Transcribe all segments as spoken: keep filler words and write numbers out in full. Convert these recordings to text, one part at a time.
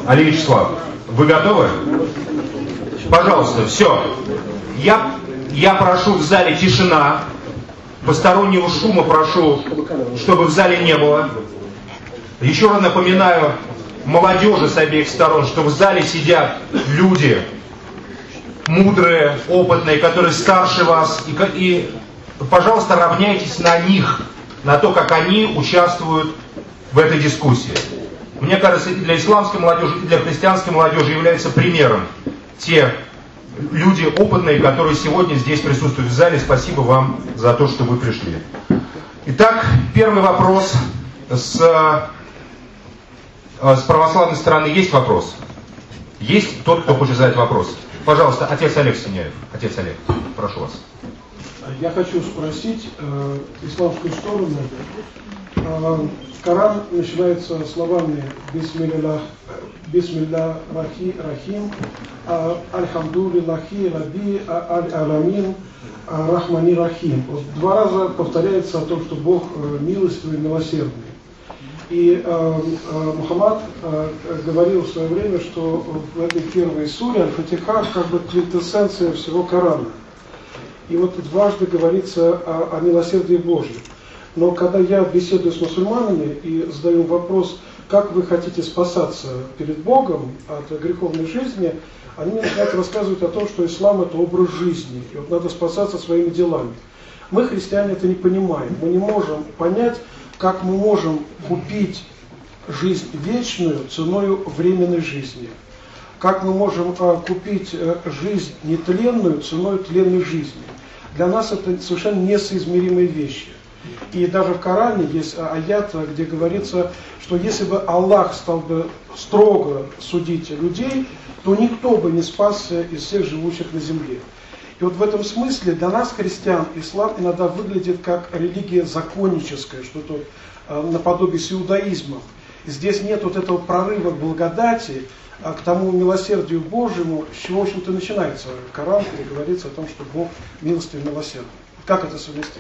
Али Вячеслав, вы готовы? Пожалуйста, все. Я, я прошу в зале тишина. Постороннего шума прошу, чтобы в зале не было. Еще раз напоминаю молодежи с обеих сторон, что в зале сидят люди мудрые, опытные, которые старше вас. И, и, пожалуйста, равняйтесь на них, на то, как они участвуют в этой дискуссии. Мне кажется, и для исламской молодежи, и для христианской молодежи являются примером те люди опытные, которые сегодня здесь присутствуют в зале. Спасибо вам за то, что вы пришли. Итак, первый вопрос с, с православной стороны. Есть вопрос? Есть тот, кто хочет задать вопрос? Пожалуйста, отец Олег Синяев. Отец Олег, прошу вас. Я хочу спросить э, исламскую сторону. Э, Коран начинается словами «Бисмилля рахим, альхамду лиллахи раби аль-аламин, рахмани рахим». Вот два раза повторяется о том, что Бог милостивый и милосердный. И э, э, Мухаммад э, говорил в свое время, что в этой первой суре Аль-Фатиха как бы квинтэссенция всего Корана. И вот дважды говорится о, о милосердии Божьем. Но когда я беседую с мусульманами и задаю вопрос, как вы хотите спасаться перед Богом от греховной жизни, они мне начинают рассказывать о том, что ислам это образ жизни, и вот надо спасаться своими делами. Мы, христиане, это не понимаем. Мы не можем понять, как мы можем купить жизнь вечную ценой временной жизни. Как мы можем а, купить а, жизнь нетленную ценой тленной жизни. Для нас это совершенно несоизмеримые вещи. И даже в Коране есть аят, где говорится, что если бы Аллах стал бы строго судить людей, то никто бы не спасся из всех живущих на земле. И вот в этом смысле для нас, христиан, ислам иногда выглядит как религия законническая, что-то э, наподобие с иудаизмом. И здесь нет вот этого прорыва к благодати, а к тому милосердию Божьему, с чего, в общем-то, начинается Коран, где говорится о том, что Бог милостивый и милосердный. Как это совместить?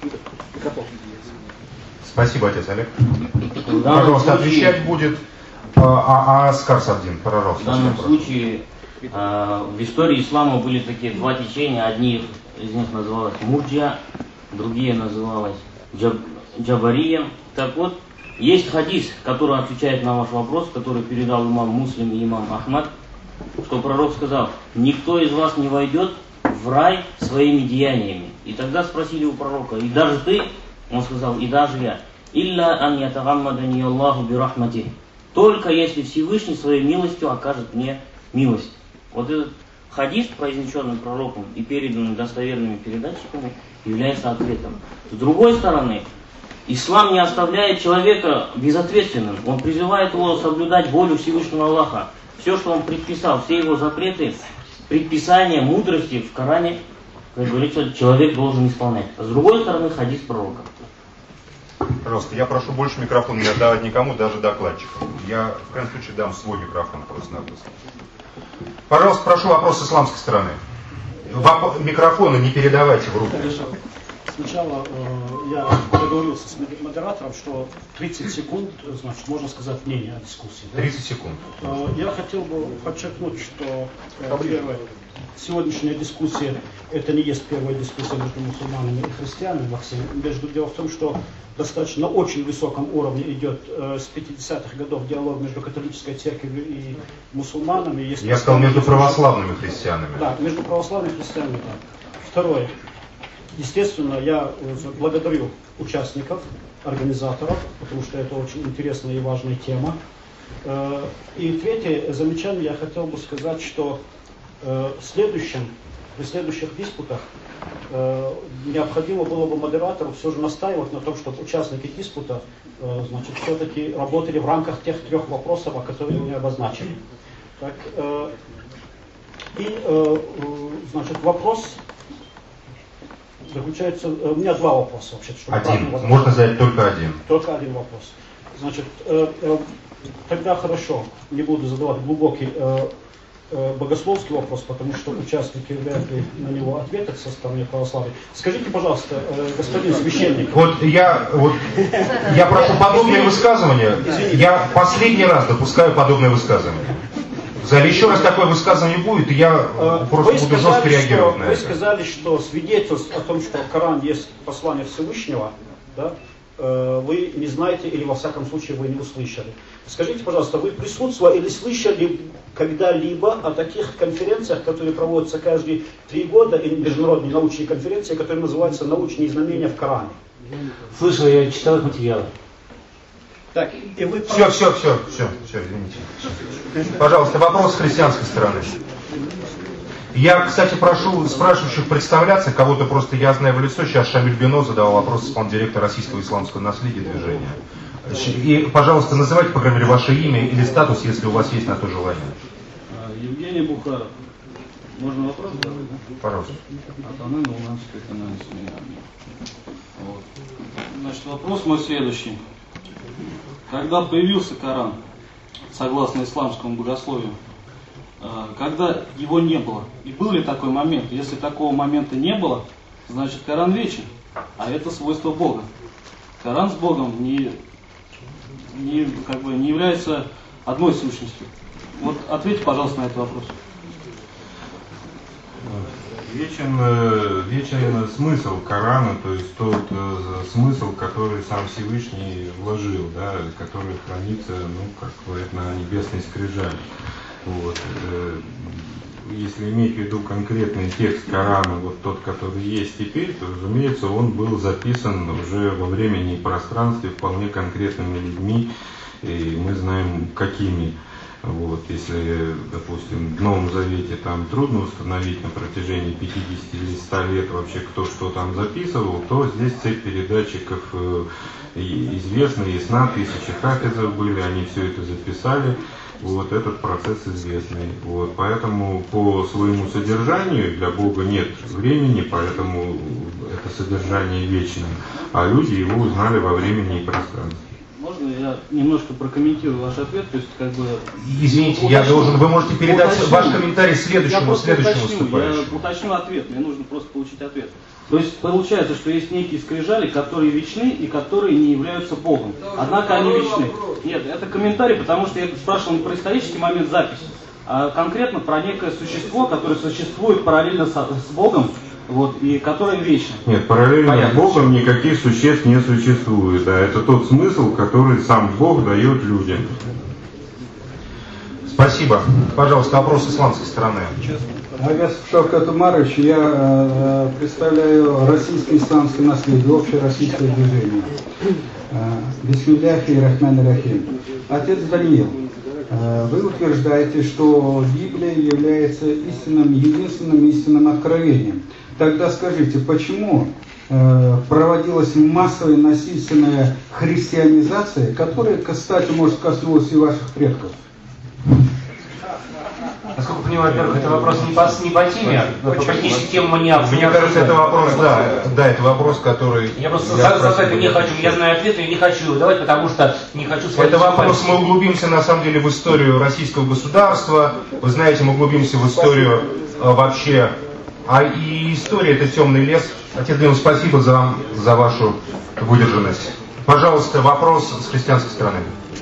Спасибо, отец Олег. Пожалуйста, отвечать будет а, а, Аскар Савдин. Пожалуйста. В данном случае э, в истории ислама были такие два течения. Одни из них называлось Мурджия, другие называлось Джаб, Джабария. Так вот, есть хадис, который отвечает на ваш вопрос, который передал имам Муслим и имам Ахмад, что пророк сказал: никто из вас не войдет в рай своими деяниями. И тогда спросили у пророка: и даже ты? Он сказал: и даже я. Илля ан ятагаммадани Аллаху бирахмати. Только если Всевышний своей милостью окажет мне милость. Вот этот хадис, произнесенный пророком и переданный достоверными передатчиками, является ответом. С другой стороны, ислам не оставляет человека безответственным. Он призывает его соблюдать волю Всевышнего Аллаха. Все, что он предписал, все его запреты, предписания, мудрости в Коране, как говорится, человек должен исполнять. А с другой стороны, хадис пророка. Пожалуйста, я прошу больше микрофон не отдавать никому, даже докладчикам. Я в крайнем случае дам свой микрофон просто-напросто. Пожалуйста, прошу вопрос с исламской стороны. Воп- микрофоны не передавайте в руки. Конечно. Сначала э, я договорился с модератором, что тридцать секунд, значит, можно сказать мнение о дискуссии. Да? тридцать секунд. Э, я хотел бы подчеркнуть, что э, первая сегодняшняя дискуссия, это не есть первая дискуссия между мусульманами и христианами, Максим. Между дело в том, что достаточно на очень высоком уровне идет э, с пятидесятых годов диалог между католической церковью и мусульманами. Есть я сказал между православными христианами. Да, между православными христианами, да. Второе. Естественно, я благодарю участников, организаторов, потому что это очень интересная и важная тема. И третье замечание я хотел бы сказать, что в следующем, при следующих диспутах необходимо было бы модератору все же настаивать на том, чтобы участники диспута, значит, все-таки работали в рамках тех трех вопросов, о которых мы обозначили. Так, и, значит, вопрос заключается... У меня два вопроса вообще. Один. Можно задать только один. Только один вопрос. Значит, э, э, тогда хорошо, не буду задавать глубокий. Э, э, богословский вопрос, потому что участники вряд ли на него ответят со стороны православия. Скажите, пожалуйста, э, господин священник. Вот я, вот, я прошу подобные высказывания. Я последний раз допускаю подобные высказывания. В зале еще раз такое высказывание будет, и я э, просто буду жестко реагировать на вы это. Вы сказали, что свидетельств о том, что Коран есть послание Всевышнего, да, вы не знаете или во всяком случае вы не услышали. Скажите, пожалуйста, вы присутствовали или слышали когда-либо о таких конференциях, которые проводятся каждые три года, или международные научные конференции, которые называются «Научные знамения в Коране»? Слышал, я читал их материалы. Так, и вы... Все, все, все, все, все, извините. Пожалуйста, вопрос с христианской стороны. Я, кстати, прошу спрашивающих представляться, кого-то просто я знаю в лицо. Сейчас Шамиль Бино задавал вопрос, исполнительный директор Российского исламского наследия движения. И, пожалуйста, называйте, по крайней мере, ваше имя или статус, если у вас есть на то желание. Евгений Бухаров. Можно вопрос задать? Да? Пожалуйста. Атанен Луганская каноническая армия. Вот. Значит, вопрос мой следующий. Когда появился Коран, согласно исламскому богословию, когда его не было, и был ли такой момент? Если такого момента не было, значит Коран вечен, а это свойство Бога. Коран с Богом не, не, как бы, не является одной сущностью. Вот ответьте, пожалуйста, на этот вопрос. Вечен, вечен смысл Корана, то есть тот э, смысл, который сам Всевышний вложил, да, который хранится, ну, как говорят, на небесной скрижали. Вот. Если иметь в виду конкретный текст Корана, вот тот, который есть теперь, то, разумеется, он был записан уже во времени и пространстве вполне конкретными людьми, и мы знаем, какими. Вот. Если, допустим, в Новом Завете там трудно установить на протяжении пятидесяти или ста лет вообще, кто что там записывал, то здесь цепь передатчиков известна, ясна, тысячи хафизов были, они все это записали. Вот этот процесс известный. Вот, поэтому по своему содержанию для Бога нет времени, поэтому это содержание вечное. А люди его узнали во времени и пространстве. Можно я немножко прокомментирую ваш ответ? То есть, как бы, Извините, уточню, я должен, вы можете передать уточню, ваш комментарий следующему, следующему уточню, выступающему. Я уточню ответ, мне нужно просто получить ответ. То есть получается, что есть некие скрижали, которые вечны и которые не являются Богом. Однако они вечны. Нет, это комментарий, потому что я спрашивал не про исторический момент записи, а конкретно про некое существо, которое существует параллельно с, с Богом, вот, и которое вечно. Нет, параллельно Понятно. с Богом никаких существ не существует. А это тот смысл, который сам Бог дает людям. Спасибо. Пожалуйста, вопрос с исламской стороны. Агас Шавкат Умарович, я э, представляю российское исламское наследие, общее российское движение. Бисмилляхи и Рахман Рахим. Отец Даниил, э, вы утверждаете, что Библия является истинным, единственным истинным откровением. Тогда скажите, почему э, проводилась массовая насильственная христианизация, которая, кстати, может, коснулась и ваших предков? Насколько понимаю, во-первых, это вопрос не по, не по теме, если тему не обсуждать. Мне кажется, это вопрос, да, да, это вопрос, который... Я просто задать не хочу, я знаю ответ и не хочу его давать, потому что не хочу... Это вопрос, мы углубимся на самом деле в историю российского государства, вы знаете, мы углубимся в историю э, вообще, а и история это темный лес. Отец Даниил, спасибо за, за вашу выдержанность. Пожалуйста, вопрос с христианской стороны.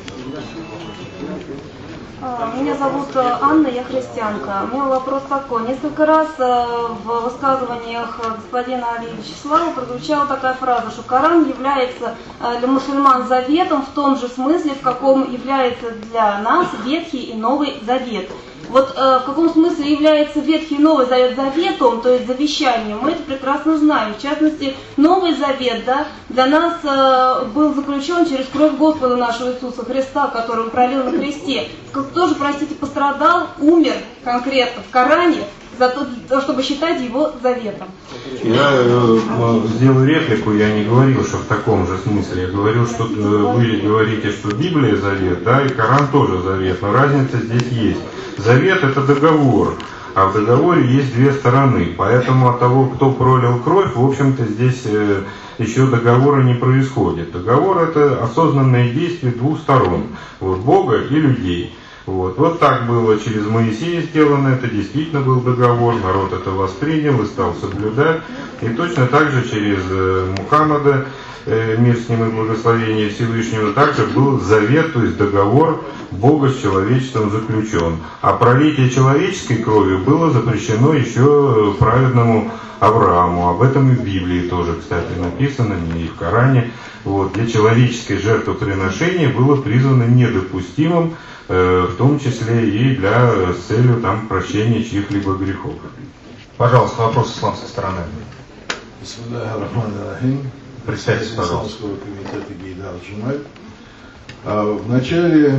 Меня зовут Анна, я христианка. У меня вопрос такой. Несколько раз в высказываниях господина Али Вячеслава прозвучала такая фраза, что Коран является для мусульман заветом в том же смысле, в каком является для нас Ветхий и Новый Завет. Вот э, в каком смысле является Ветхий и Новый Завет заветом, то есть завещанием, мы это прекрасно знаем. В частности, Новый Завет, да, для нас э, был заключен через кровь Господа нашего Иисуса Христа, который он пролил на кресте. Кто же, простите, пострадал, умер конкретно в Коране, за то, чтобы считать его заветом. Я э, сделаю реплику, я не говорил, что в таком же смысле. Я говорил, что э, вы говорите, что Библия завет, да, и Коран тоже завет, но разница здесь есть. Завет это договор, а в договоре есть две стороны, поэтому от того, кто пролил кровь, в общем-то здесь э, еще договора не происходит. Договор это осознанное действие двух сторон, вот, Бога и людей. Вот. Вот так было через Моисея сделано, это действительно был договор, народ это воспринял и стал соблюдать. И точно так же через Мухаммада, мир с ним и благословение Всевышнего, также был завет, то есть договор Бога с человечеством заключен. А пролитие человеческой крови было запрещено еще праведному Аврааму. Об этом и в Библии тоже, кстати, написано, и в Коране. Вот, где человеческое жертвоприношение было признано недопустимым, э, в том числе и для с целью там, прощения чьих-либо грехов. Пожалуйста, вопрос с исламской стороны. Представьтесь, пожалуйста. В начале,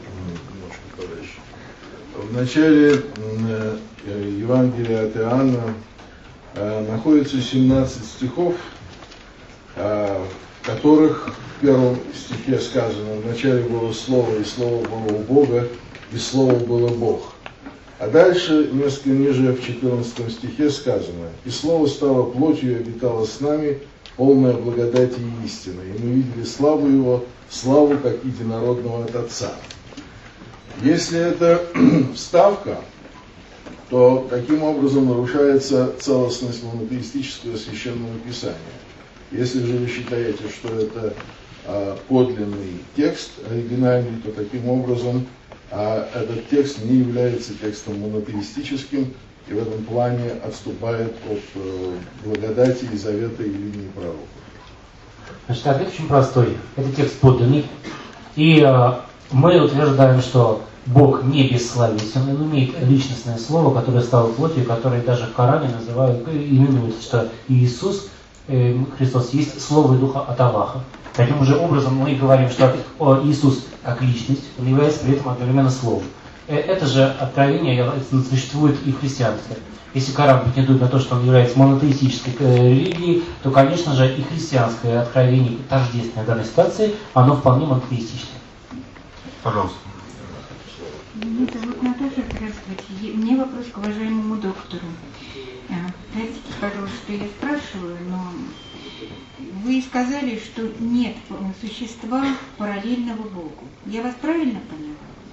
в начале Евангелия от Иоанна находится семнадцать стихов, в которых в первом стихе сказано: «Вначале было Слово, и Слово было у Бога, и Слово было Бог». А дальше, несколько ниже, в четырнадцатом стихе сказано: «И Слово стало плотью и обитало с нами, полное благодати и истины, и мы видели славу Его, славу как единородного от Отца». Если это вставка, то таким образом нарушается целостность монотеистического священного писания. Если же вы считаете, что это а, подлинный текст, оригинальный, то таким образом а, этот текст не является текстом монотеистическим и в этом плане отступает от э, благодати и завета и линии пророков. Значит, ответ очень простой. Это текст подлинный. И э, мы утверждаем, что Бог не бессловесен, он имеет личностное слово, которое стало плотью, которое даже в Коране называют, именуется, что Иисус, э, Христос, есть слово и духа от Аллаха. Таким же образом мы говорим, что о, Иисус как личность, он является при этом одновременно словом. Это же откровение существует и в христианстве. Если Коран претендует на то, что он является монотеистической религией, то, конечно же, и христианское откровение, тождественное в данной ситуации, оно вполне монотеистическое. Пожалуйста. Меня зовут Наташа, здравствуйте. У меня вопрос к уважаемому доктору. Простите, пожалуйста, что я спрашиваю, но вы сказали, что нет существа параллельного Богу. Я вас правильно поняла?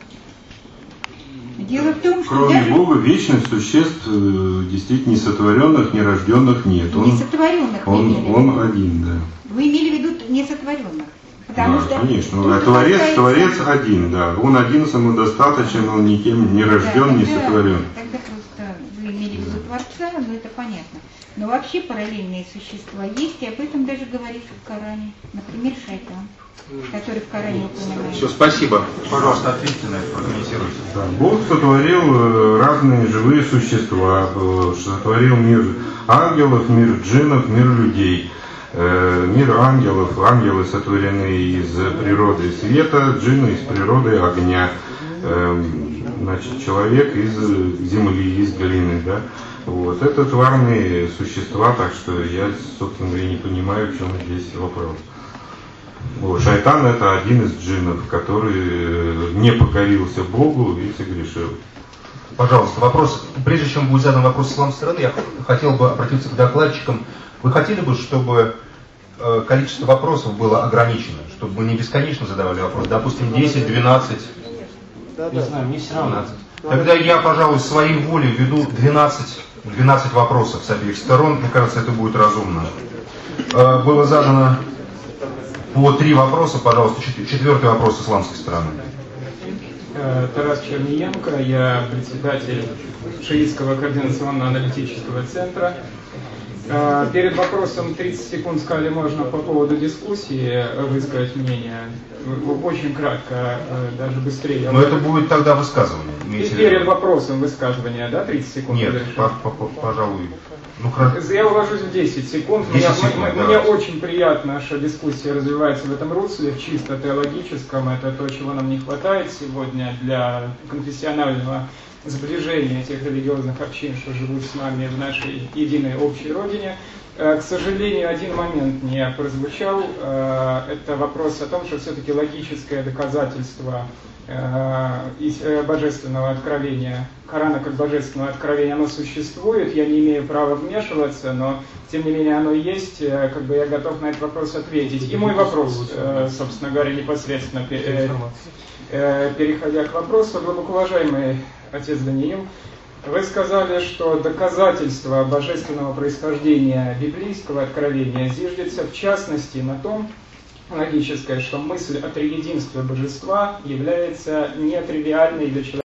Дело в том, что кроме даже... Бога вечных существ, действительно несотворенных, нерожденных нет. Он, несотворенных он, вы имели он в виду. один, да. Вы имели в виду несотворенных? Потому Да, что конечно. Творец, касается... Творец один, да. Он один самодостаточен, он никем не рожден, да, не сотворен. Тогда просто вы имели в виду Творца, но это понятно. Но вообще параллельные существа есть, и об этом даже говорится в Коране. Например, шайтан, который в Коране упоминается. Все, спасибо. Пожалуйста, ответьте на это, прокомментируйте. Да. Бог сотворил разные живые существа, сотворил мир ангелов, мир джиннов, мир людей. Мир ангелов, ангелы сотворены из природы света, джинны из природы огня, значит, человек из земли, из глины, да. Вот. Это тварные существа, так что я, собственно говоря, не понимаю, в чем здесь вопрос. Вот. Шайтан — это один из джиннов, который не покорился Богу и согрешил. Пожалуйста, вопрос. Прежде чем будет задан вопрос с исламской стороны, я хотел бы обратиться к докладчикам. Вы хотели бы, чтобы э, количество вопросов было ограничено, чтобы мы не бесконечно задавали вопросы, допустим, десять, двенадцать? Да, да. Не знаю, мне все равно. Тогда я, пожалуй, своей волей введу двенадцать, двенадцать вопросов с обеих сторон. Мне кажется, это будет разумно. Э, было задано по три вопроса, пожалуйста, четвертый вопрос с исламской стороны. Тарас Черниенко, я председатель Шиитского координационно-аналитического центра. Перед вопросом тридцать секунд сказали, можно по поводу дискуссии высказать мнение. Очень кратко, даже быстрее. Но это будет тогда высказывание. И перед вопросом высказывания, да, тридцать секунд? Нет, по -по пожалуй. Ну, я уложусь в десять секунд. десять секунд мне, мне очень приятно, что дискуссия развивается в этом русле, в чисто теологическом. Это то, чего нам не хватает сегодня для конфессионального сближения этих религиозных общин, что живут с нами в нашей единой общей родине. К сожалению, один момент не прозвучал. Это вопрос о том, что все-таки логическое доказательство божественного откровения, Корана как божественного откровения, оно существует. Я не имею права вмешиваться, но тем не менее оно есть. Как бы я готов на этот вопрос ответить. И мой вопрос, собственно говоря, непосредственно переходя к вопросу, глубоко уважаемый отец Даниил, вы сказали, что доказательство божественного происхождения библейского откровения зиждется в частности на том, логическое, что мысль о триединстве божества является нетривиальной для человека.